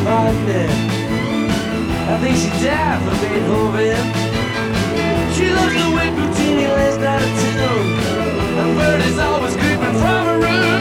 Wagner. I think she died for Beethoven. She loves the way Puccini last out of tune. A bird is always creeping from her room.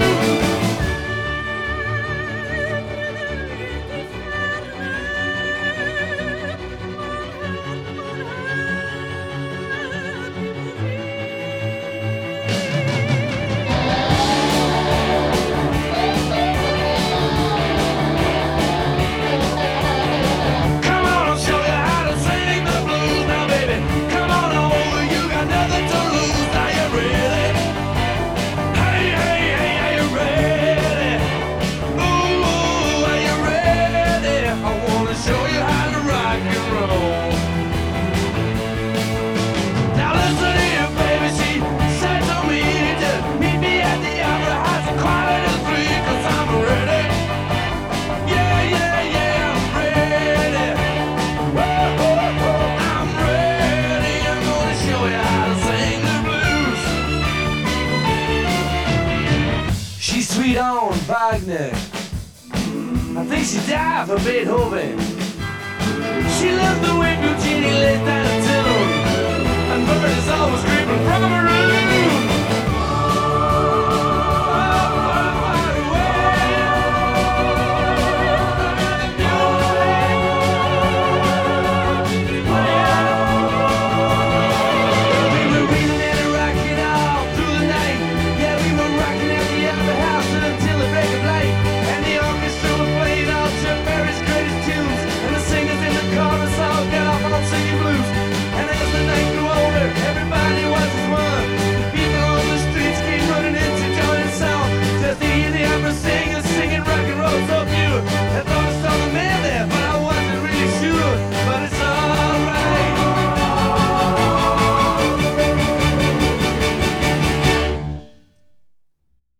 Sweet on Wagner. I think she died for Beethoven. She loved the way Puccini lays down a tune, and bird is always creeping from her room.